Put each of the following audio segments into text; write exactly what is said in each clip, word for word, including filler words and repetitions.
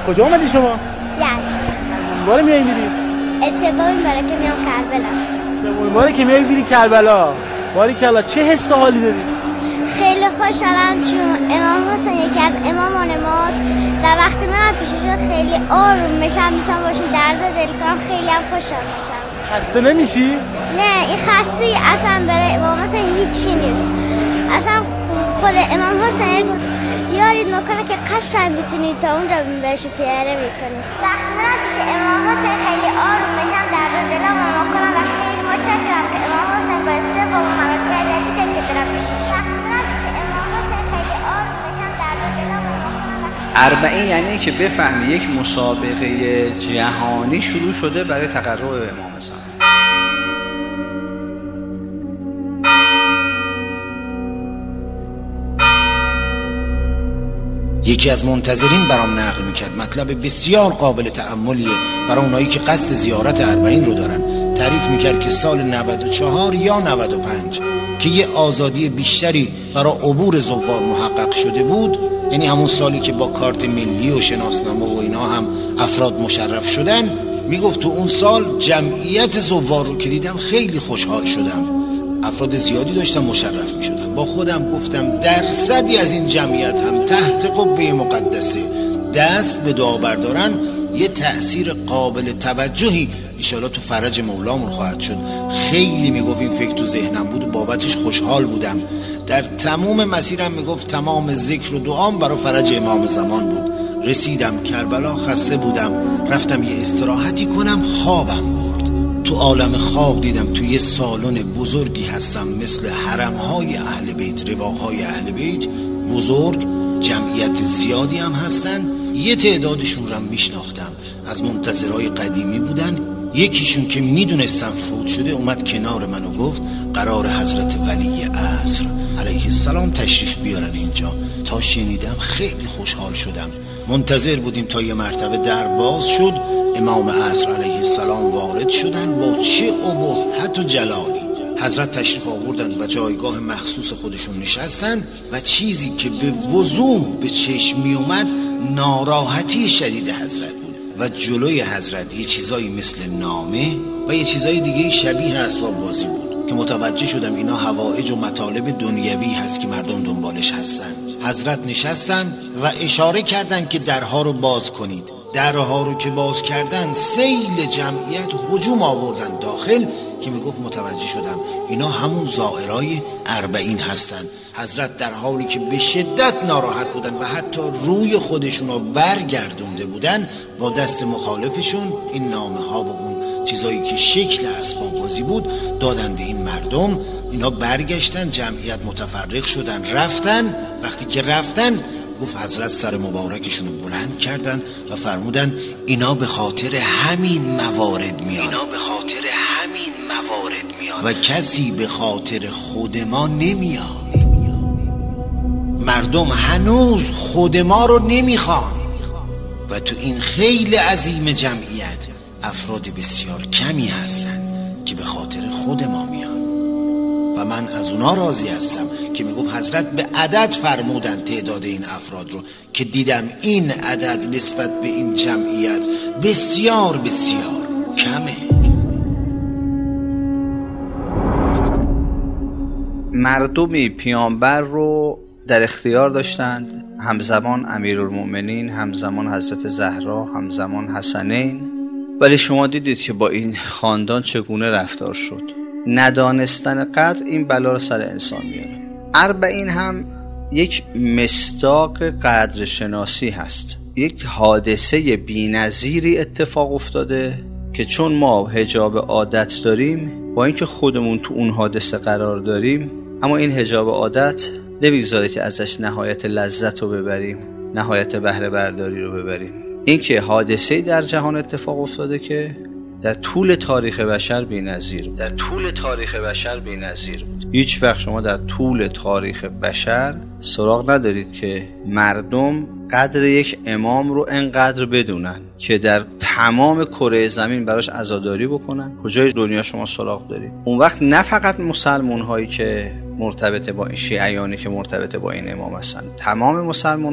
کجا اومدی شما؟ یزد. باره میای میری؟ سومین باره که میام کربلا. سومین باره که میای میری کربلا. باریکلا، چه حس و حالی داری؟ خیلی خوشحالم چون امام حسین یکی از امامان ماست و وقتی من پیشش خیلی آروم میشم، میتونم باشون درد دل کنم، خیلی هم خوشحال میشم. خسته نمیشی؟ نه، این خسته اصلا برای امام حسین هیچی نیست. اصلا خود امام حسین یارید میکنه که قشنگ بتونید تا اونجا بهش پیاده میکنید. وقتی من پیش امام حسین خیلی آروم میشم، درد دلم رو میکنم و خیلی متشکرم که امام حسین باید سوم همه پیاده که برم پیشش. اربعین یعنی که بفهمی یک مسابقه جهانی شروع شده برای تقرب به امام حسین. یکی از منتظرین برام نقل میکرد مطلب بسیار قابل تأملیه برای اونایی که قصد زیارت اربعین رو دارن. تعریف میکرد که سال نود و چهار یا نود و پنج که یه آزادی بیشتری برای عبور زوار محقق شده بود، یعنی همون سالی که با کارت ملی و شناسنامه و اینا هم افراد مشرف شدن، میگفت تو اون سال جمعیت زوار رو که دیدم خیلی خوشحال شدم. افراد زیادی داشتن مشرف میشدن. با خودم گفتم درصدی از این جمعیت هم تحت قبه مقدسه دست به دعا بردارن، یه تأثیر قابل توجهی انشالله تو فرج مولامون خواهد شد. خیلی میگفت این فکر تو ذهنم بود و بابتش خوشحال بودم. در تمام مسیرم میگفت تمام ذکر و دعام برای فرج امام زمان بود. رسیدم کربلا، خسته بودم، رفتم یه استراحتی کنم، خوابم برد. تو عالم خواب دیدم تو یه سالن بزرگی هستم مثل حرمهای اهل بیت، رواقهای اهل بیت بزرگ، جمعیت زیادی هم هستن. یه تعدادشون رو میشناختم، از منتظرای قدیمی بودن. یکیشون که میدونستم فوت شده اومد کنار من و گفت قرار حضرت ولی عصر علیه السلام تشریف بیارن اینجا. تا شنیدم خیلی خوشحال شدم. منتظر بودیم تا یه مرتبه در باز شد، امام عصر علیه السلام وارد شدن با چه ابهت و جلالی. حضرت تشریف آوردن و جایگاه مخصوص خودشون نشستن و چیزی که به وضوح به چشم می اومد ناراحتی شدید حضرت بود و جلوی حضرت یه چیزایی مثل نامه و یه چیزایی دیگه شبیه اسباب بازی بود که متوجه شدم اینا حوائج و مطالب دنیوی هست که مردم دنبالش هستن. حضرت نشستن و اشاره کردن که درها رو باز کنید. درها رو که باز کردن سیل جمعیت هجوم آوردن داخل که میگفت متوجه شدم اینا همون زائرای اربعین هستن. حضرت در حالی که به شدت ناراحت بودن و حتی روی خودشون رو برگردونده بودن با دست مخالفشون این نامه ها و اون چیزایی که شکل اسباب بازی بود دادن به این مردم. اینا برگشتن، جمعیت متفرق شدن، رفتن. وقتی که رفتن گفت حضرت سر مبارکشون رو بلند کردن و فرمودن اینا به خاطر همین موارد میان، اینا به خاطر همین موارد میان و کسی به خاطر خود ما نمیاد. مردم هنوز خود ما رو نمیخوان و تو این خیلی عظیم جمعیت افراد بسیار کمی هستن که به خاطر خود ما میان و من از اونا راضی هستم که میگفت حضرت به عدد فرمودن تعداد این افراد رو که دیدم این عدد نسبت به این جمعیت بسیار بسیار کمه. مردمی پیامبر رو در اختیار داشتند، همزمان امیرالمومنین، همزمان حضرت زهرا، همزمان حسنین، ولی شما دیدید که با این خاندان چگونه رفتار شد. ندانستن قدر این بلا رو سر انسان میاره. اربعین هم یک مصداق قدر شناسی هست. یک حادثه بی‌نظیری اتفاق افتاده که چون ما حجاب عادت داریم، با اینکه خودمون تو اون حادثه قرار داریم، اما این حجاب عادت نمیگذاره که ازش نهایت لذت رو ببریم، نهایت بهره برداری رو ببریم. این که حادثه در جهان اتفاق افتاده که در طول تاریخ بشر بی‌نظیر در طول تاریخ بشر بی‌نظیر بود. هیچ وقت شما در طول تاریخ بشر سراغ ندارید که مردم قدر یک امام رو انقدر بدونن که در تمام کره زمین براش عزاداری بکنن. کجای دنیا شما سراغ دارید؟ اون وقت نه فقط مسلمان هایی که مرتبط با این شیعیانی که مرتبط با این امام هستن، تمام مسلمان ها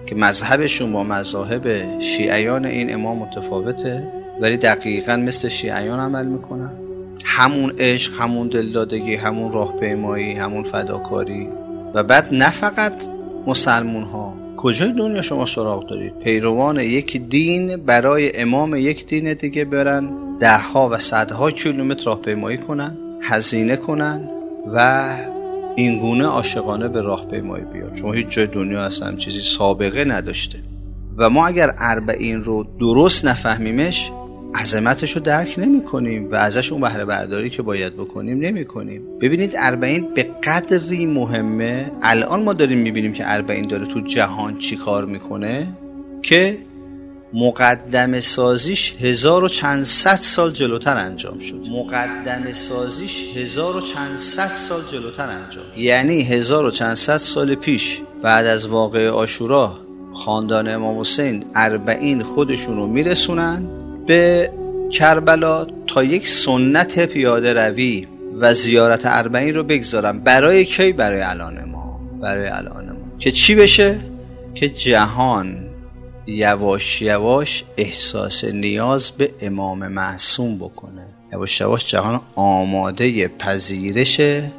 که مذهبشون با مذاهب شیعیان این امام متفاوته، ولی دقیقاً مثل شیعیان عمل میکنن. همون عشق، همون دلدادگی، همون راهپیمایی، همون فداکاری. و بعد نه فقط مسلمون ها، کجای دنیا شما سراغ دارید پیروان یک دین برای امام یک دین دیگه برن ده ها و صدها کیلومتر راهپیمایی کنن، هزینه کنن و این گونه عاشقانه به راهپیمایی بیان، چون هیچ جای دنیا اصلا چیزی سابقه نداشته. و ما اگر اربعین رو درست نفهمیمش، عظمتش رو درک نمی کنیم و ازش اون بهره برداری که باید بکنیم نمی کنیم. ببینید اربعین به قدری مهمه. الان ما داریم می بینیم که اربعین داره تو جهان چی کار میکنه که مقدمه سازیش هزار و چند صد سال جلوتر انجام شد. مقدمه سازیش هزار و چند صد سال جلوتر انجام شد. یعنی هزار و چند صد سال پیش بعد از واقعه عاشورا خاندان امام حسین اربعین خودشون رو میرسونن به کربلا تا یک سنت پیاده روی و زیارت اربعین رو بگذارن. برای کی؟ برای الان ما. برای الان ما که چی بشه؟ که جهان یواش یواش احساس نیاز به امام معصوم بکنه. یواش یواش جهان آماده پذیرش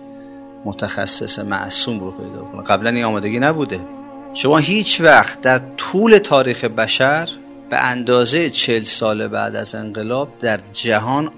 متخصص معصوم رو پیدا کنه. قبلا این آمادگی نبوده. شما هیچ وقت در طول تاریخ بشر به اندازه چهل سال بعد از انقلاب در جهان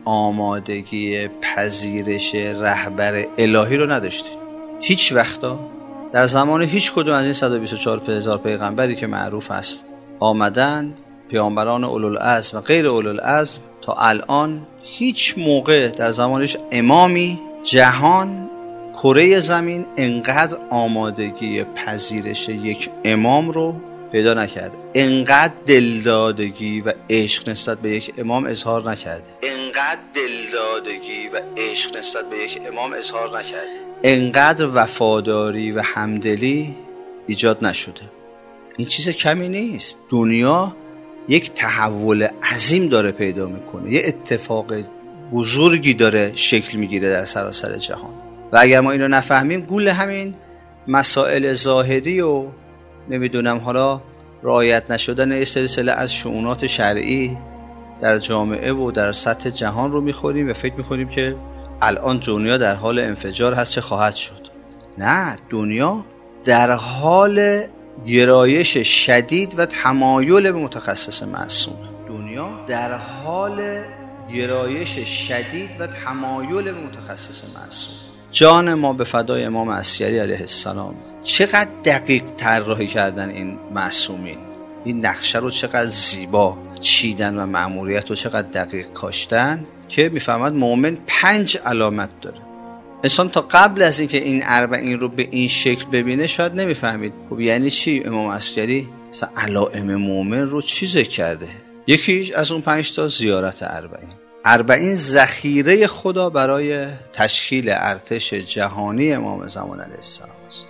آمادگی پذیرش رهبر الهی رو نداشتید. هیچ وقتا در زمان هیچ کدوم از این صد و بیست و چهار هزار پیغمبری که معروف است آمدن، پیامبران اولوالعزم و غیر اولوالعزم، تا الان هیچ موقع در زمانش امامی جهان کره زمین انقدر آمادگی پذیرش یک امام رو پیدا نکرده، انقدر دلدادگی و عشق نسبت به یک امام اظهار نکرده، انقدر دلدادگی و عشق نسبت به یک امام اظهار نکرده، انقدر وفاداری و همدلی ایجاد نشده. این چیز کمی نیست. دنیا یک تحول عظیم داره پیدا میکنه، یه اتفاق بزرگی داره شکل میگیره در سراسر جهان و اگر ما این رو نفهمیم گول همین مسائل ظاهری و نمیدونم حالا رعایت نشدن یه سلسله از شؤونات شرعی در جامعه و در سطح جهان رو میخوریم و فکر میکنیم که الان دنیا در حال انفجار هست، چه خواهد شد. نه، دنیا در حال گرایش شدید و تمایل به متخصص معصوم. دنیا در حال گرایش شدید و تمایل به متخصص معصوم. جان ما به فدای امام عسکری علیه السلام. چقدر دقیق طراحی کردن این معصومین، این نقشه رو چقدر زیبا چیدن و مأموریت رو چقدر دقیق کاشتن که میفهمد مؤمن پنج علامت داره. انسان تا قبل از اینکه این اربعین رو به این شکل ببینه شاید نمیفهمید خب یعنی چی امام عسکری مثلا علائم مؤمن رو چی ذکر کرده. یکیش از اون پنج تا زیارت اربعین. اربعین ذخیره خدا برای تشکیل ارتش جهانی امام زمان علیه السلام است.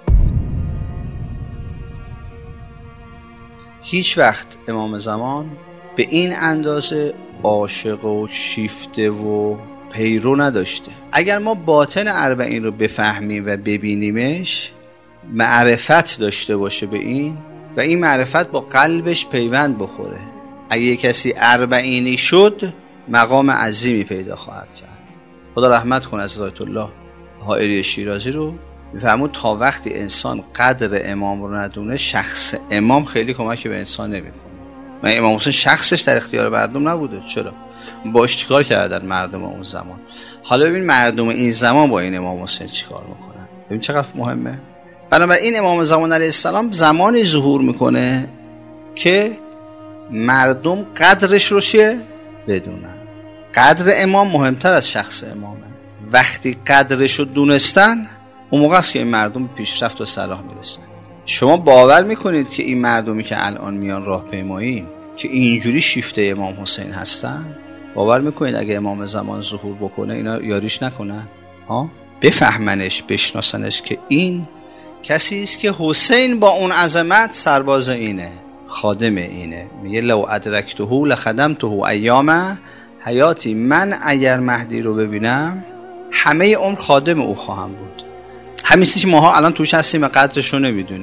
هیچ وقت امام زمان به این اندازه عاشق و شیفته و پیرو نداشته. اگر ما باطن اربعین رو بفهمیم و ببینیمش، معرفت داشته باشه به این و این معرفت با قلبش پیوند بخوره، اگه کسی اربعینی شد مقام عظیمی پیدا خواهد کرد. خدا رحمت کنه از آیت الله حائری شیرازی رو. میفهمون تا وقتی انسان قدر امام رو ندونه، شخص امام خیلی کمکی به انسان نمیکنه. من امام حسین شخصش در اختیار مردم نبوده. چرا؟ باش چیکار کردن مردم اون زمان؟ حالا ببین مردم این زمان با این امام حسین چیکار میکنن. ببین چقدر مهمه. بنابراین امام زمان علیه السلام زمانی ظهور میکنه که مردم قدرش رو چیه؟ بدونن. قدر امام مهمتر از شخص امامه. وقتی قدرش رو دونستن، اون موقع است که این مردم به پیشرفت و صلاح میرسن. شما باور میکنید که این مردمی که الان میان راهپیمایی که اینجوری شیفته امام حسین هستن، باور میکنید اگه امام زمان ظهور بکنه اینا یاریش نکنن؟ ها؟ بفهمنش، بشناسنش که این کسی است که حسین با اون عظمت سرباز اینه، خادم اینه. میگه لو ادرکته لخدمته ایام حیاتی. من اگر مهدی رو ببینم همه عمر خادم او خواهم بود. همین چیزی که ماها الان توش هستیم و قدرش رو نمیدونیم.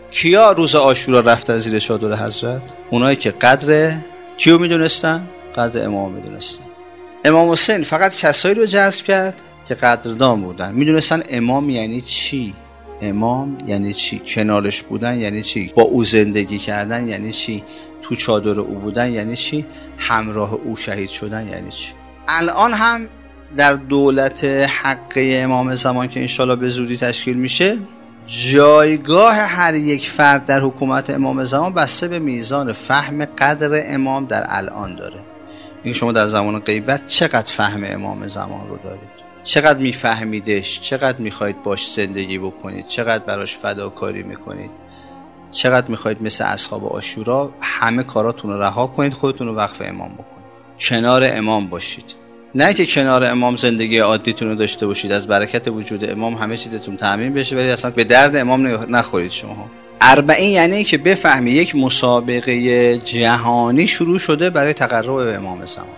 کیا روز عاشورا رفتن زیر چادر حضرت؟ اونایی که قدر کیو میدونستن؟ قدر امام میدونستن. امام حسین فقط کسایی رو جذب کرد که قدردان بودن، میدونستن امام یعنی چی، امام یعنی چی، کنارش بودن یعنی چی، با او زندگی کردن یعنی چی، تو چادر او بودن یعنی چی، همراه او شهید شدن یعنی چی. الان هم در دولت حقه امام زمان که انشالله به زودی تشکیل میشه، جایگاه هر یک فرد در حکومت امام زمان بسته به میزان فهم قدر امام در الان داره. این شما در زمان غیبت چقدر فهم امام زمان رو دارید، چقدر میفهمیدش، چقدر میخواید باش زندگی بکنید، چقدر براش فداکاری میکنید، چقدر میخواید مثل اصحاب عاشورا همه کاراتون رو رها کنید، خودتون رو وقف امام بکنید، کنار امام باشید. نه که کنار امام زندگی عادیتون رو داشته باشید، از برکت وجود امام همه چیزتون تامین بشه ولی اصلا به درد امام نخورید. شما اربعین یعنی که بفهمی یک مسابقه جهانی شروع شده برای تقرب به امام زمان،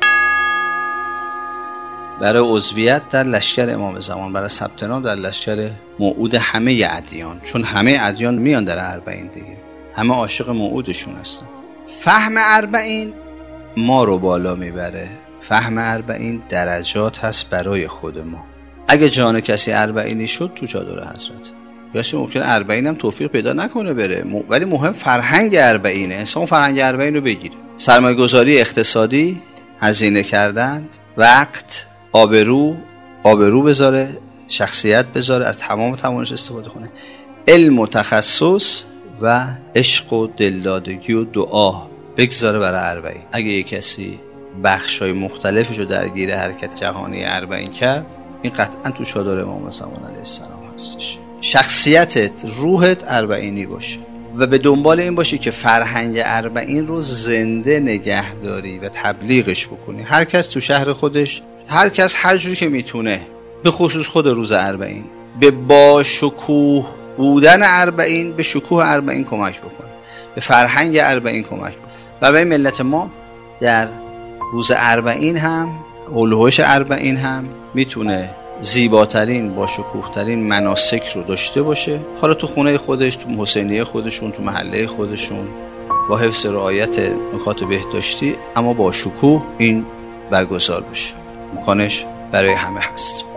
برای عضویت در لشکر امام زمان، برای ثبت نام در لشکر موعود همه ادیان، چون همه ادیان میان در اربعین دیگه، همه عاشق موعودشون هستن. فهم اربعین ما رو بالا میبره، فهم اربعین درجات هست برای خود ما. اگه جان کسی اربعینی شد تو چادر حضرت، یاسی ممکنه اربعین هم توفیق پیدا نکنه بره، ولی مهم فرهنگ اربعینه، انسان فرهنگ اربعین رو بگیره. سرمایه گذاری اقتصادی، هزینه کردن، وقت، آبرو، آبرو بذاره، شخصیت بذاره، از تمام توانش استفاده کنه، علم و تخصص و عشق و دلدادگی و دعا بگذاره برای اربعین. اگه یک کسی بخشای مختلفش رو درگیر حرکت جهانی اربعین کرد، این قطعا تو چادر امام زمان علیه السلام هستش. شخصیتت، روحت اربعینی باشه و به دنبال این باشی که فرهنگ اربعین رو زنده نگه داری و تبلیغش بکنی. هر کس تو شهر خودش، هر کس هر جوری که میتونه، به خصوص خود روز اربعین، به با شکوه بودن اربعین، به شکوه اربعین کمک بکنه، به فرهنگ اربعین کمک بکنه. و برای ملت ما در روز اربعین هم، هلوهوش اربعین هم میتونه زیباترین، با شکوهترین مناسک رو داشته باشه، حالا تو خونه خودش، تو حسینیه خودشون، تو محله خودشون، با حفظ رعایت نکات بهداشتی، اما با شکوه این برگزار بشه. امکانش برای همه هست.